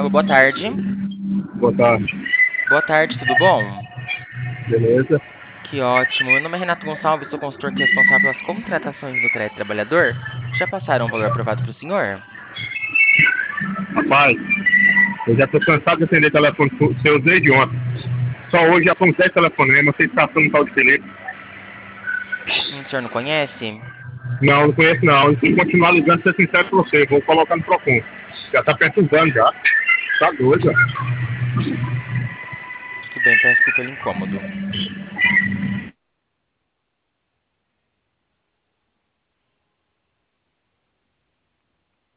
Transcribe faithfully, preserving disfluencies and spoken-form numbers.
Alô, boa tarde. Boa tarde. Boa tarde, tudo bom? Beleza? Que ótimo. Meu nome é Renato Gonçalves, sou consultor que é responsável pelas contratações do Crédito Trabalhador. Já passaram o valor aprovado para o senhor? Rapaz, eu já estou cansado de atender telefone seu desde ontem. Só hoje já foram dez telefonemas, vocês passando um tal de Felipe. Hum, o senhor não conhece? Não, não conheço não. E se continuar ligando, ser sincero com você, vou colocar no Procon. Já tá perturbando já. Tá doido, ó. Tudo bem, peço desculpa pelo incômodo.